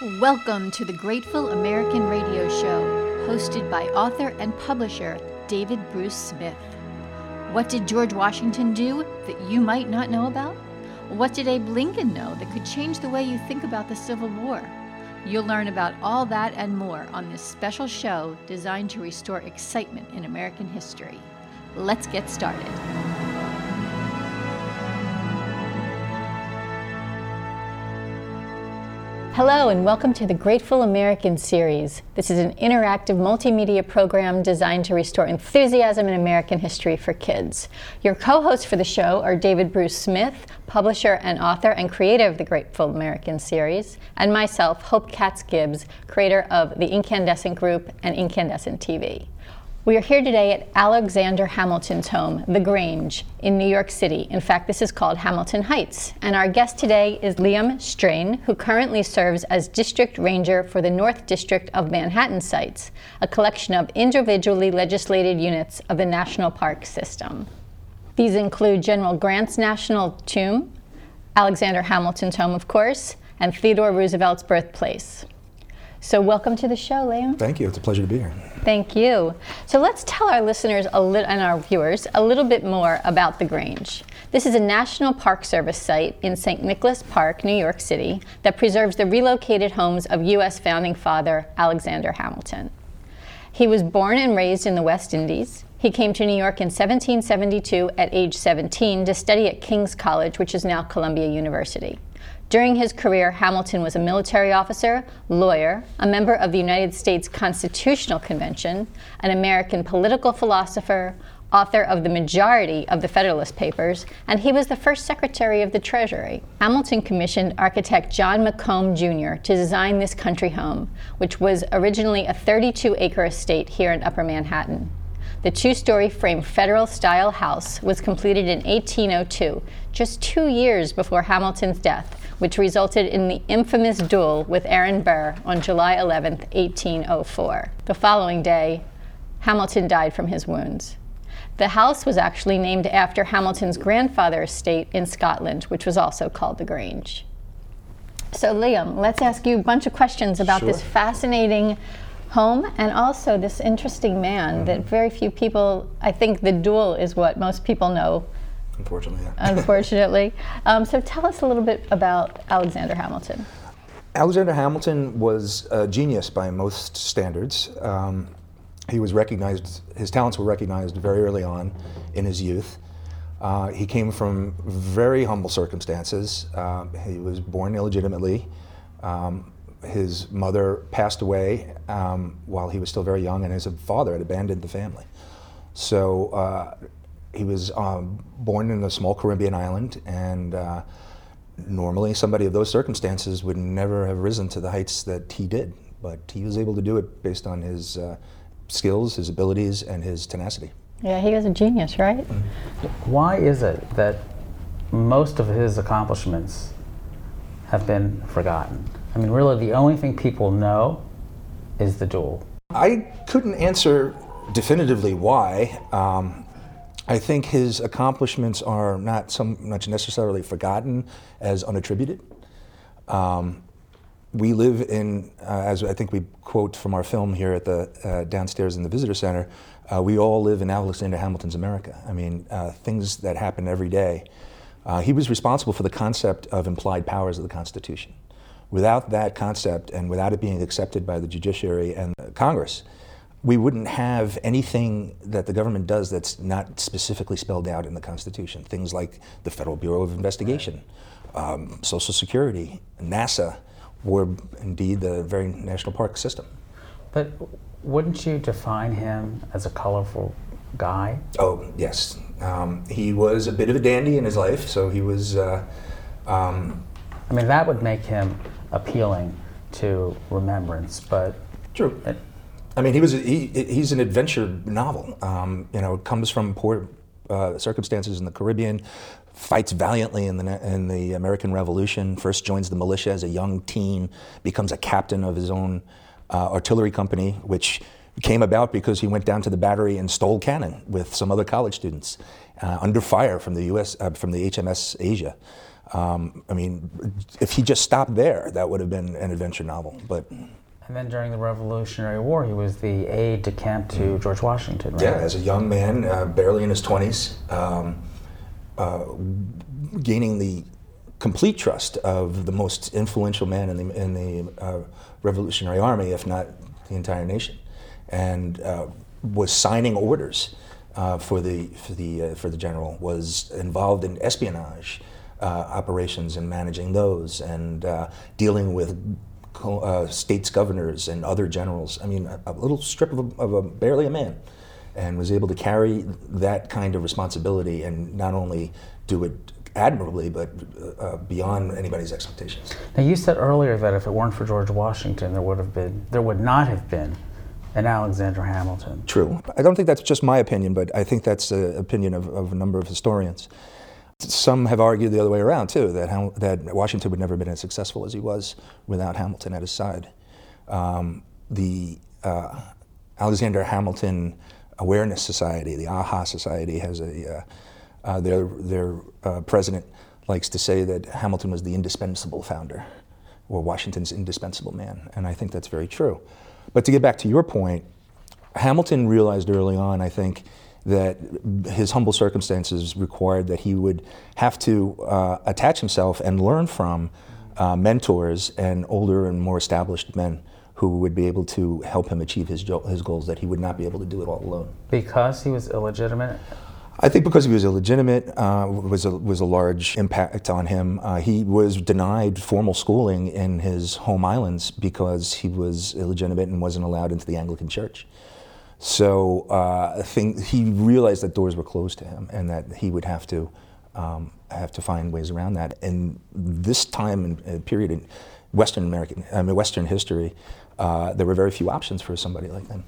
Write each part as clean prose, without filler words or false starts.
Welcome to the Grateful American Radio Show, hosted by author and publisher David Bruce Smith. What did George Washington do that you might not know about? What did Abe Lincoln know that could change the way you think about the Civil War? You'll learn about all that and more on this special show designed to restore excitement in American history. Let's get started. Hello and welcome to the Grateful American series. This is an interactive multimedia program designed to restore enthusiasm in American history for kids. Your co-hosts for the show are David Bruce Smith, publisher and author and creator of the Grateful American series, and myself, Hope Katz-Gibbs, creator of the Incandescent Group and Incandescent TV. We are here today at Alexander Hamilton's home, The Grange, in New York City. In fact, this is called Hamilton Heights. And our guest today is Liam Strain, who currently serves as District Ranger for the North District of Manhattan Sites, a collection of individually legislated units of the National Park System. These include General Grant's National Tomb, Alexander Hamilton's home, of course, and Theodore Roosevelt's birthplace. So welcome to the show, Liam. Thank you. It's a pleasure to be here. Thank you. So let's tell our listeners and our viewers a little bit more about The Grange. This is a National Park Service site in St. Nicholas Park, New York City, that preserves the relocated homes of U.S. founding father Alexander Hamilton. He was born and raised in the West Indies. He came to New York in 1772 at age 17 to study at King's College, which is now Columbia University. During his career, Hamilton was a military officer, lawyer, a member of the United States Constitutional Convention, an American political philosopher, author of the majority of the Federalist Papers, and he was the first Secretary of the Treasury. Hamilton commissioned architect John McComb Jr. to design this country home, which was originally a 32-acre estate here in Upper Manhattan. The two-story frame Federal-style house was completed in 1802, just 2 years before Hamilton's death, which resulted in the infamous duel with Aaron Burr on July 11, 1804. The following day, Hamilton died from his wounds. The house was actually named after Hamilton's grandfather's estate in Scotland, which was also called The Grange. So Liam, let's ask you a bunch of questions about this fascinating home and also this interesting man that very few people, I think the duel is what most people know. Unfortunately, yeah. Unfortunately. So tell us a little bit about Alexander Hamilton. Alexander Hamilton was a genius by most standards. He was recognized, his talents were recognized very early on in his youth. He came from very humble circumstances. He was born illegitimately. His mother passed away while he was still very young, and his father had abandoned the family. So he was born in a small Caribbean island, and normally somebody of those circumstances would never have risen to the heights that he did, but he was able to do it based on his skills, his abilities, and his tenacity. Yeah, he was a genius, right? Mm-hmm. Why is it that most of his accomplishments have been forgotten? I mean, really, the only thing people know is the duel. I couldn't answer definitively why. I think his accomplishments are not so much necessarily forgotten as unattributed. We live in, as I think we quote from our film here at the downstairs in the visitor center, we all live in Alexander Hamilton's America. I mean, things that happen every day. He was responsible for the concept of implied powers of the Constitution. Without that concept and without it being accepted by the judiciary and Congress, we wouldn't have anything that the government does that's not specifically spelled out in the Constitution. Things like the Federal Bureau of Investigation, Social Security, NASA were indeed the very national park system. But wouldn't you define him as a colorful guy? Oh, yes. He was a bit of a dandy in his life, so he was... I mean, that would make him appealing to remembrance, but... True. I mean, he's an adventure novel. Comes from poor circumstances in the Caribbean, fights valiantly in the American Revolution, first joins the militia as a young teen, becomes a captain of his own artillery company, which came about because he went down to the Battery and stole cannon with some other college students under fire from the HMS Asia. I mean, if he just stopped there, that would have been an adventure novel. But And then during the Revolutionary War, he was the aide de camp to George Washington, right? yeah, as a young man, barely in his 20s, gaining the complete trust of the most influential man in the Revolutionary Army, if not the entire nation, and was signing orders for the general. Was involved in espionage operations and managing those, and dealing with states governors and other generals. I mean, a little strip of barely a man, and was able to carry that kind of responsibility and not only do it admirably, but beyond anybody's expectations. Now, you said earlier that if it weren't for George Washington, there would not have been an Alexander Hamilton. True. I don't think that's just my opinion, but I think that's the opinion of a number of historians. Some have argued the other way around too, that Washington would never have been as successful as he was without Hamilton at his side. The Alexander Hamilton Awareness Society, the AHA Society, has their president likes to say that Hamilton was the indispensable founder, or Washington's indispensable man, and I think that's very true. But to get back to your point, Hamilton realized early on, I think, that his humble circumstances required that he would have to attach himself and learn from mentors and older and more established men who would be able to help him achieve his goals, that he would not be able to do it all alone. Because he was illegitimate? I think because he was illegitimate was a large impact on him. He was denied formal schooling in his home islands because he was illegitimate and wasn't allowed into the Anglican Church. So I think he realized that doors were closed to him, and that he would have to find ways around that. And this time and period in Western history, there were very few options for somebody like him.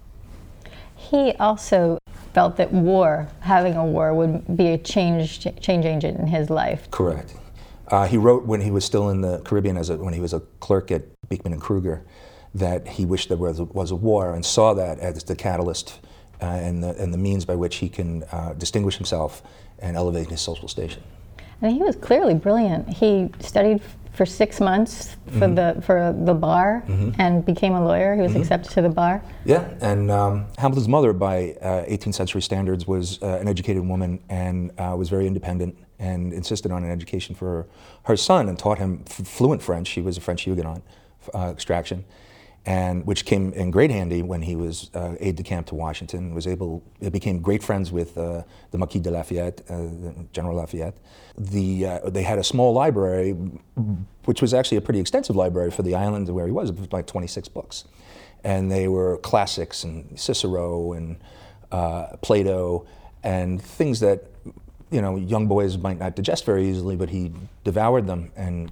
He also felt that having a war, would be a change agent in his life. Correct. He wrote when he was still in the Caribbean, when he was a clerk at Beekman and Kruger, that he wished there was a war, and saw that as the catalyst and the means by which he can distinguish himself and elevate his social station. And he was clearly brilliant. He studied for 6 months for the bar and became a lawyer. He was accepted to the bar. Yeah, and Hamilton's mother, by 18th century standards, was an educated woman and was very independent and insisted on an education for her son and taught him fluent French. He was a French Huguenot extraction, and which came in great handy when he was aide-de-camp to Washington. Became great friends with the Marquis de Lafayette, General Lafayette. They had a small library, which was actually a pretty extensive library for the island where he was. It was like 26 books, and they were classics and Cicero and Plato and things that young boys might not digest very easily, but he devoured them. And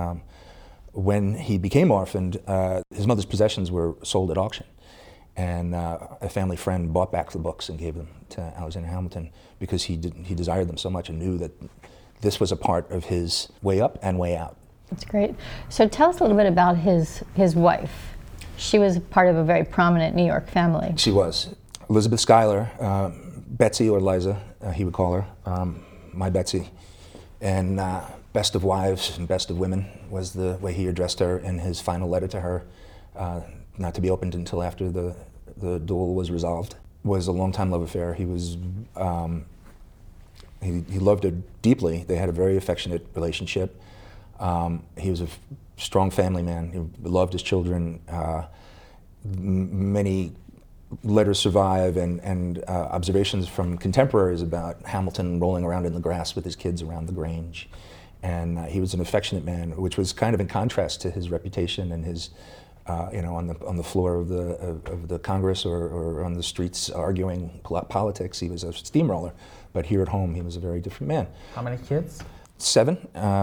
when he became orphaned, his mother's possessions were sold at auction, and a family friend bought back the books and gave them to Alexander Hamilton because he desired them so much and knew that this was a part of his way up and way out. That's great. So tell us a little bit about his wife. She was part of a very prominent New York family. She was. Elizabeth Schuyler, Betsy, or Liza, he would call her, my Betsy. And best of wives and best of women was the way he addressed her in his final letter to her, not to be opened until after the duel was resolved. Was a long-time love affair. He was, he loved her deeply. They had a very affectionate relationship. He was a strong family man. He loved his children. Many letters survive and observations from contemporaries about Hamilton rolling around in the grass with his kids around the Grange. And he was an affectionate man, which was kind of in contrast to his reputation and his, on the floor of the Congress or on the streets arguing politics. He was a steamroller, but here at home he was a very different man. How many kids? 7.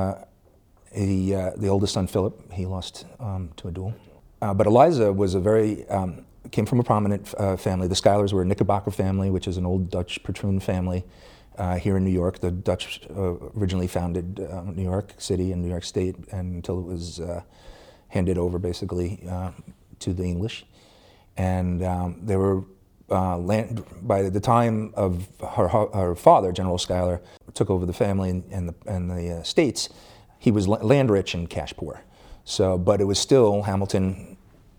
The oldest son, Philip, he lost to a duel. But Eliza was came from a prominent family. The Schuylers were a Knickerbocker family, which is an old Dutch patroon family here in New York. The Dutch originally founded New York City and New York State, and until it was handed over basically to the English. And they were by the time of her father, General Schuyler, took over the family and the estates, he was land rich and cash poor. So, but it was still Hamilton,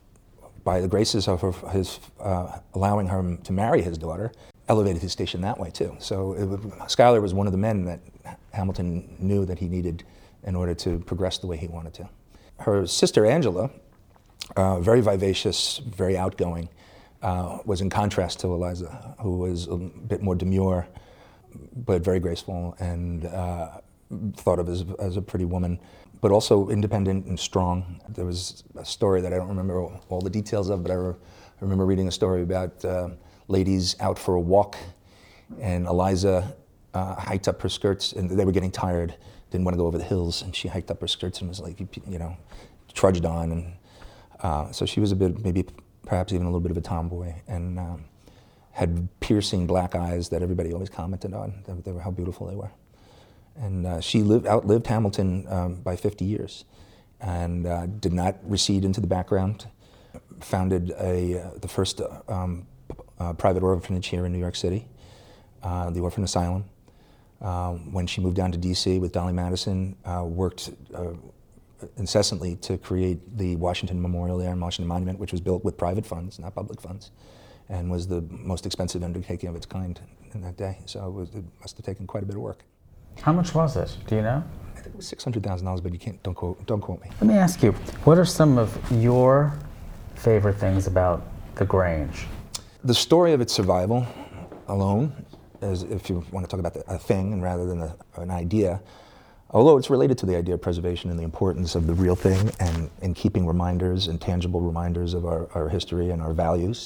by the graces of his allowing her to marry his daughter, elevated his station that way too. So Schuyler was one of the men that Hamilton knew that he needed in order to progress the way he wanted to. Her sister Angela, very vivacious, very outgoing, was in contrast to Eliza, who was a bit more demure, but very graceful and thought of as a pretty woman, but also independent and strong. There was a story that I don't remember all the details of, but I remember reading a story about ladies out for a walk, and Eliza hiked up her skirts, and they were getting tired, didn't want to go over the hills, and she hiked up her skirts and was like, trudged on. And so she was a bit, maybe perhaps even a little bit of a tomboy, and had piercing black eyes that everybody always commented on, how beautiful they were. And she outlived Hamilton by 50 years, and did not recede into the background. Founded the first private orphanage here in New York City, the Orphan Asylum. When she moved down to D.C. with Dolly Madison, worked incessantly to create the Washington Memorial there and Washington Monument, which was built with private funds, not public funds, and was the most expensive undertaking of its kind in that day. So it must have taken quite a bit of work. How much was it? Do you know? I think it was $600,000, but don't quote me. Let me ask you, what are some of your favorite things about the Grange? The story of its survival alone, as if you want to talk about a thing and rather than an idea, although it's related to the idea of preservation and the importance of the real thing and keeping reminders and tangible reminders of our history and our values.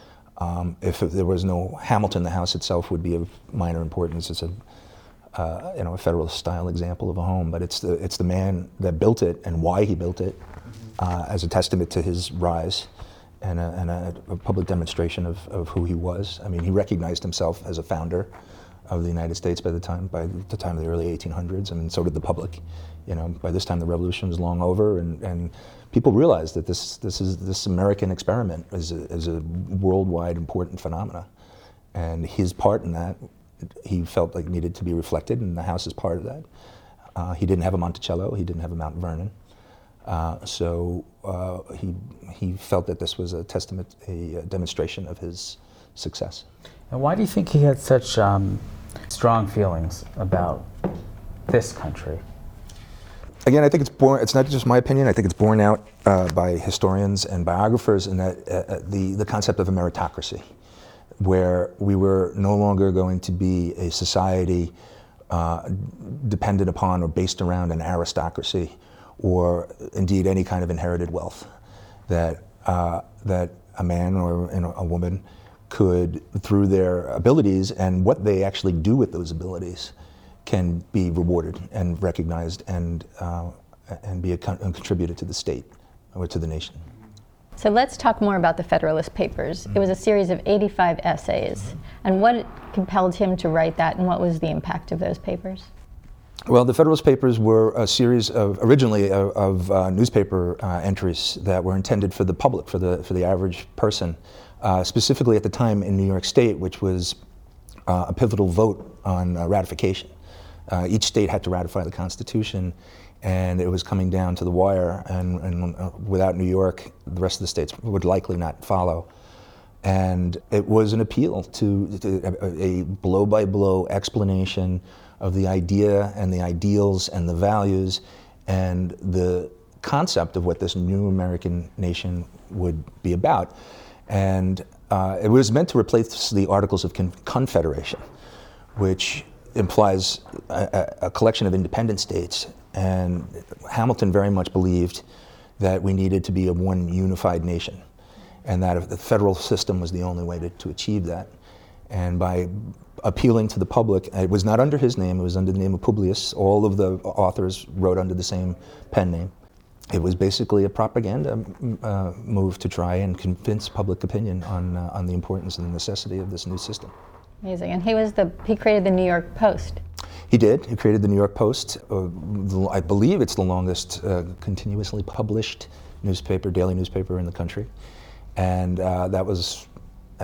If there was no Hamilton, the house itself would be of minor importance. It's a Federalist-style example of a home, but it's the man that built it and why he built it as a testament to his rise and a public demonstration of who he was. I mean, he recognized himself as a founder of the United States by the time of the early 1800s. I mean, so did the public. By this time the revolution was long over, and people realized that this American experiment is a worldwide important phenomena, and his part in that, he felt like needed to be reflected, and the house is part of that. He didn't have a Monticello, he didn't have a Mount Vernon, so he felt that this was a testament, a demonstration of his success. And why do you think he had such strong feelings about this country? Again, I think it's not just my opinion, I think it's borne out by historians and biographers in that the concept of a meritocracy, where we were no longer going to be a society dependent upon or based around an aristocracy or indeed any kind of inherited wealth, that a man or a woman could, through their abilities and what they actually do with those abilities, can be rewarded and recognized and be contributed to the state or to the nation. So let's talk more about the Federalist Papers. It was a series of 85 essays. And what compelled him to write that, and what was the impact of those papers? Well, the Federalist Papers were a series originally of newspaper entries that were intended for the public, for the average person, specifically at the time in New York State, which was a pivotal vote on ratification. Each state had to ratify the Constitution, and it was coming down to the wire, and without New York, the rest of the states would likely not follow. And it was an appeal to a blow-by-blow explanation of the idea and the ideals and the values and the concept of what this new American nation would be about. And it was meant to replace the Articles of Confederation, which implies a collection of independent states. And Hamilton very much believed that we needed to be a one unified nation, and that if the federal system was the only way to achieve that. And by appealing to the public, it was not under his name, it was under the name of Publius. All of the authors wrote under the same pen name. It was basically a propaganda move to try and convince public opinion on the importance and the necessity of this new system. Amazing. And he created the New York Post. He did. He created the New York Post. I believe it's the longest continuously published daily newspaper in the country. And that was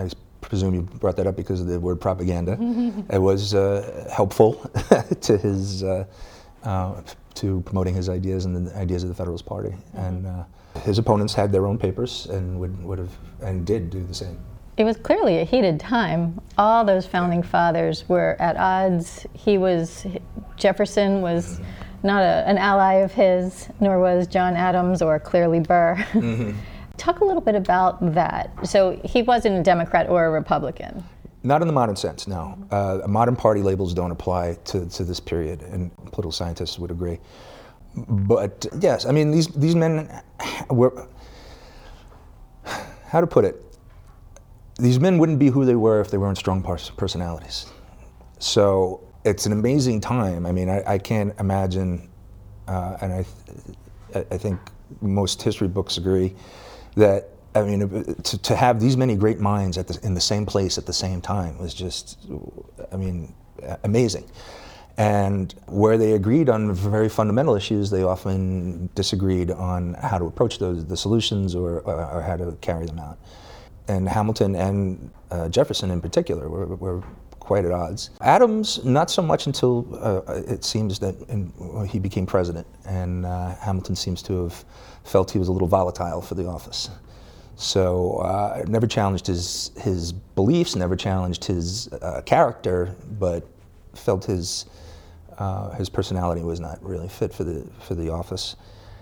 presume you brought that up because of the word propaganda. It was helpful to his to promoting his ideas and the ideas of the Federalist Party. And his opponents had thetheir own papers and would have and did do the same. It was clearly a heated time. All those founding fathers were at odds. Jefferson was not an ally of his, nor was John Adams or clearly Burr. Talk a little bit about that. So he wasn't a Democrat or a Republican. Not in the modern sense, no. Modern party labels don't apply to this period, and political scientists would agree. But yes, I mean, these men were, how to put it, these men wouldn't be who they were if they weren't strong personalities. So it's an amazing time. I mean, I can't imagine, and I think most history books agree, that, I mean, to have these many great minds in the same place at the same time was just, I mean, amazing. And where they agreed on very fundamental issues, they often disagreed on how to approach the solutions or how to carry them out. And Hamilton and Jefferson in particular were quite at odds. Adams, not so much until it seems that he became president, and Hamilton seems to have felt he was a little volatile for the office. So never challenged his beliefs, never challenged his character, but felt his personality was not really fit for the office.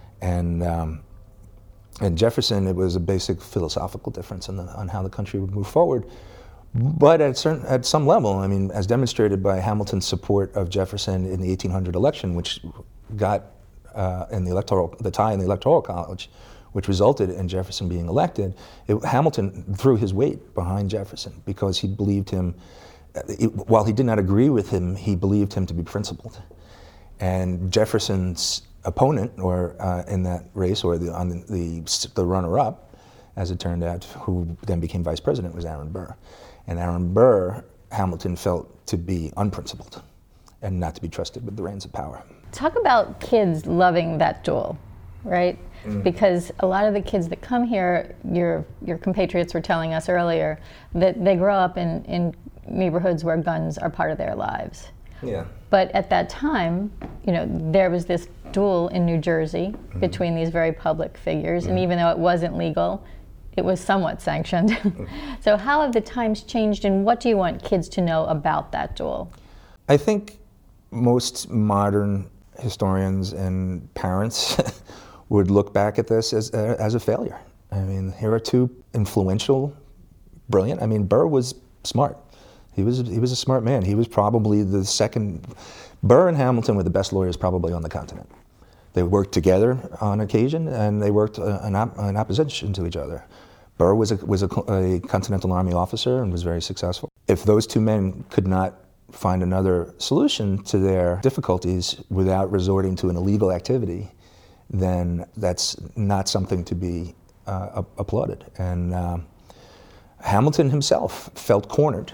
And Jefferson, it was a basic philosophical difference on how the country would move forward. But at some level, I mean, as demonstrated by Hamilton's support of Jefferson in the 1800 election, which got the tie in the Electoral College, which resulted in Jefferson being elected, Hamilton threw his weight behind Jefferson because he believed him, while he did not agree with him, he believed him to be principled. And Jefferson's opponent, or in that race, or the runner-up, as it turned out, who then became vice president, was Aaron Burr. And Aaron Burr, Hamilton felt to be unprincipled and not to be trusted with the reins of power. Talk about kids loving that duel, right? Because a lot of the kids that come here, your compatriots were telling us earlier, that they grow up in neighborhoods where guns are part of their lives. Yeah. But at that time, you know, there was this duel in New Jersey between these very public figures, and even though it wasn't legal, it was somewhat sanctioned. So how have the times changed, and what do you want kids to know about that duel? I think most modern historians and parents would look back at this as a failure. I mean, here are two influential, brilliant. I mean, Burr was smart. He was a smart man. He was probably the second. Burr and Hamilton were the best lawyers probably on the continent. They worked together on occasion, and they worked in opposition to each other. Burr was a Continental Army officer and was very successful. If those two men could not find another solution to their difficulties without resorting to an illegal activity, then that's not something to be applauded. And Hamilton himself felt cornered.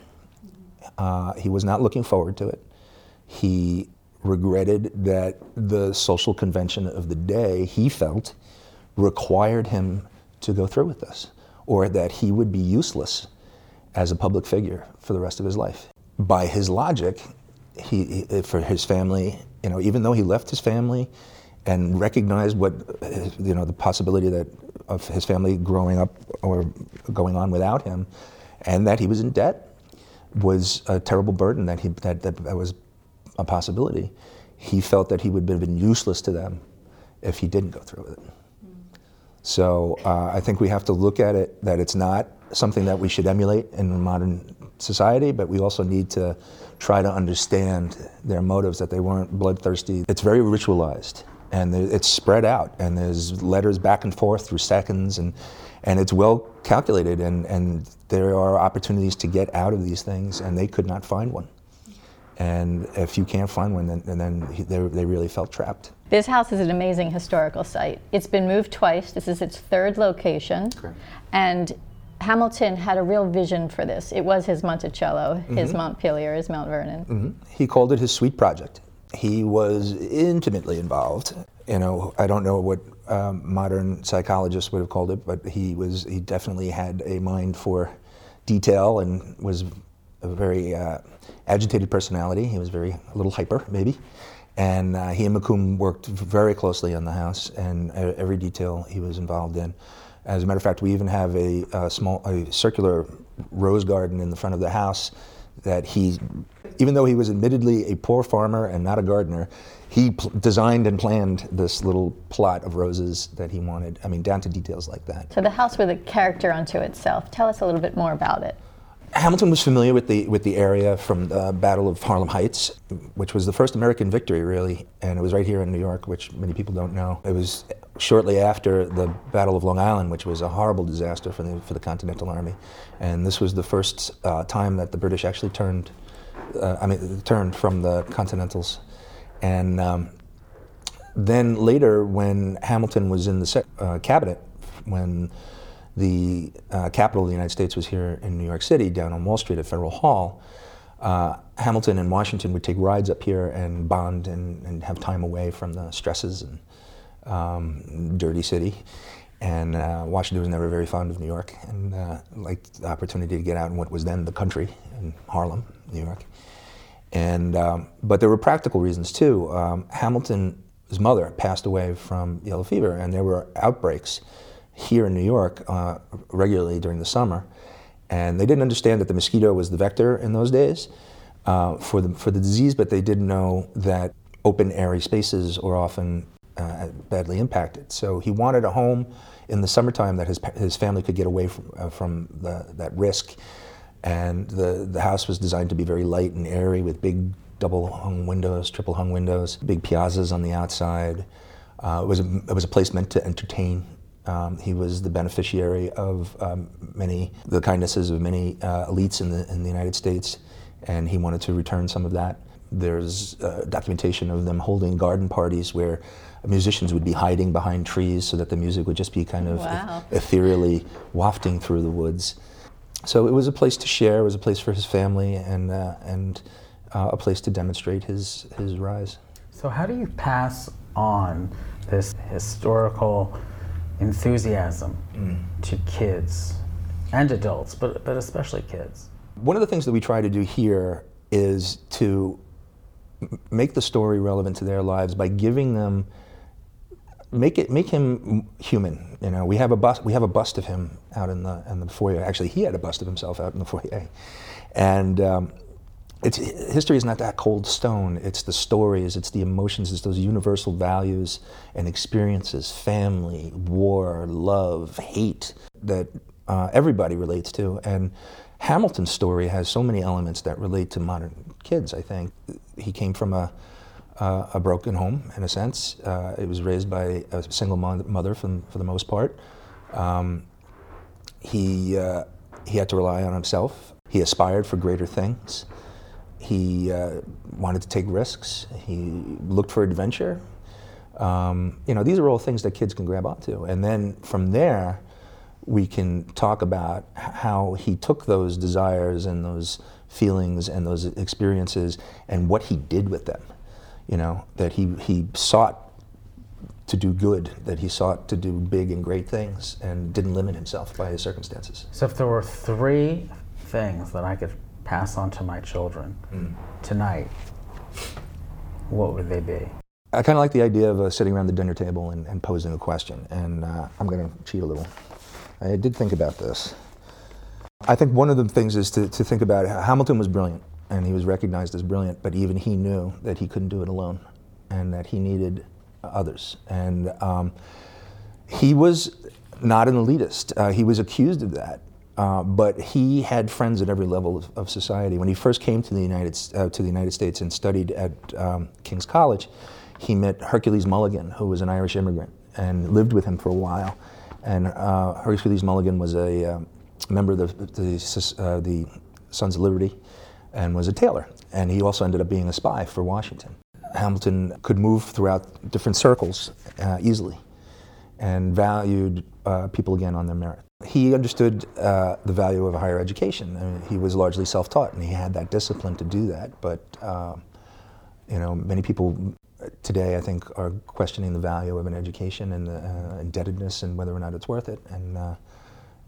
He was not looking forward to it. He regretted that the social convention of the day, he felt, required him to go through with this, or that he would be useless as a public figure for the rest of his life. By his logic, for his family, you know, even though he left his family and recognized what, you know, the possibility of his family growing up or going on without him, and that he was in debt, was a terrible burden, that was a possibility. He felt that he would have been useless to them if he didn't go through with it. So I think we have to look at it that it's not something that we should emulate in modern society, but we also need to try to understand their motives, that they weren't bloodthirsty. It's very ritualized, and it's spread out, and there's letters back and forth through seconds, and it's well calculated, and there are opportunities to get out of these things, and they could not find one. And if you can't find one, then they really felt trapped. This house is an amazing historical site. It's been moved twice. This is its third location. Correct. And Hamilton had a real vision for this. It was his Monticello, his Montpelier, his Mount Vernon. He called it his sweet project. He was intimately involved. You know, I don't know what modern psychologists would have called it, but he definitely had a mind for detail and was a very agitated personality. He was a little hyper, maybe. And he and McComb worked very closely on the house, and every detail he was involved in. As a matter of fact, we even have a circular rose garden in the front of the house that he, even though he was admittedly a poor farmer and not a gardener, he designed and planned this little plot of roses that he wanted. I mean, down to details like that. So the house was a character unto itself. Tell us a little bit more about it. Hamilton was familiar with the area from the Battle of Harlem Heights, which was the first American victory, really, and it was right here in New York, which many people don't know. It was shortly after the Battle of Long Island, which was a horrible disaster for the Continental Army, and this was the first time that the British actually turned from the Continentals. And then later, when Hamilton was in the cabinet, when the capital of the United States was here in New York City, down on Wall Street at Federal Hall, Hamilton and Washington would take rides up here and bond and have time away from the stresses and dirty city. And Washington was never very fond of New York and liked the opportunity to get out in what was then the country in Harlem, New York. And but there were practical reasons too. Hamilton's mother passed away from yellow fever, and there were outbreaks here in New York regularly during the summer, and they didn't understand that the mosquito was the vector in those days for the disease, but they didn't know that open, airy spaces were often badly impacted. So he wanted a home in the summertime that his family could get away from that risk, and the house was designed to be very light and airy with big double-hung windows, triple-hung windows, big piazzas on the outside. It was a place meant to entertain. He was the beneficiary of the kindnesses of many elites in the United States, and he wanted to return some of that. There's documentation of them holding garden parties where musicians would be hiding behind trees so that the music would just be kind of ethereally wafting through the woods. So it was a place to share, it was a place for his family, and a place to demonstrate his rise. So how do you pass on this historical enthusiasm to kids and adults, but especially kids? One of the things that we try to do here is to make the story relevant to their lives by giving them, make him human. You know, we have a bust of him out in the foyer. Actually, he had a bust of himself out in the foyer, and history is not that cold stone. It's the stories, it's the emotions, it's those universal values and experiences, family, war, love, hate, that everybody relates to. And Hamilton's story has so many elements that relate to modern kids, I think. He came from a broken home, in a sense. It was raised by a single mother for the most part. He had to rely on himself. He aspired for greater things. He wanted to take risks. He looked for adventure. These are all things that kids can grab onto. And then from there, we can talk about how he took those desires and those feelings and those experiences and what he did with them. You know, that he sought to do good, that he sought to do big and great things and didn't limit himself by his circumstances. So if there were 3 things that I could pass on to my children tonight, what would they be? I kind of like the idea of sitting around the dinner table and posing a question, and I'm going to cheat a little. I did think about this. I think one of the things is to think about Hamilton was brilliant, and he was recognized as brilliant, but even he knew that he couldn't do it alone, and that he needed others. And he was not an elitist. He was accused of that. But he had friends at every level of society. When he first came to the United States and studied at King's College, he met Hercules Mulligan, who was an Irish immigrant, and lived with him for a while. And Hercules Mulligan was a member of the Sons of Liberty and was a tailor. And he also ended up being a spy for Washington. Hamilton could move throughout different circles easily and valued people again on their merit. He understood the value of higher education. I mean, he was largely self-taught, and he had that discipline to do that. But many people today, I think, are questioning the value of an education and the indebtedness and whether or not it's worth it. And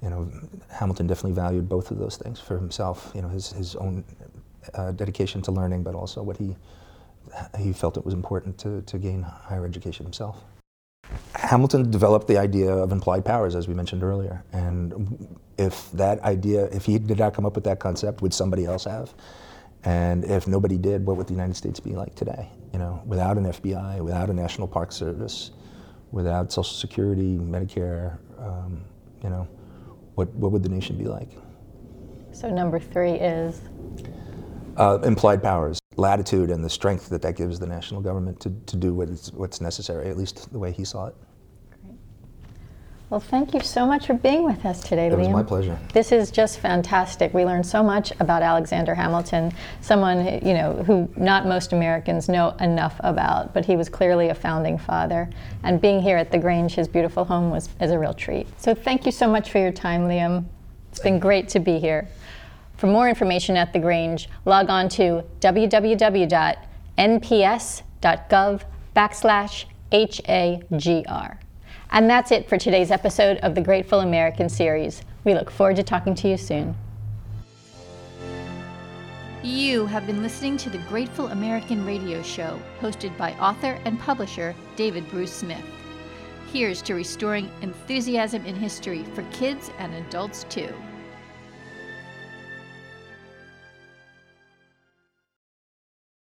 Hamilton definitely valued both of those things for himself. His own dedication to learning, but also what he felt it was important to gain higher education himself. Hamilton developed the idea of implied powers, as we mentioned earlier, and if he did not come up with that concept, would somebody else have? And if nobody did, what would the United States be like today? Without an FBI, without a National Park Service, without Social Security, Medicare, what would the nation be like? So number 3 is? Implied powers, latitude, and the strength that gives the national government to do what's necessary, at least the way he saw it. Great. Well, thank you so much for being with us today, Liam. It was my pleasure. This is just fantastic. We learned so much about Alexander Hamilton, someone who not most Americans know enough about, but he was clearly a founding father. And being here at the Grange, his beautiful home, is a real treat. So thank you so much for your time, Liam. It's been great to be here. For more information at the Grange, log on to www.nps.gov/HAGR. And that's it for today's episode of the Grateful American series. We look forward to talking to you soon. You have been listening to the Grateful American radio show, hosted by author and publisher David Bruce Smith. Here's to restoring enthusiasm in history for kids and adults too.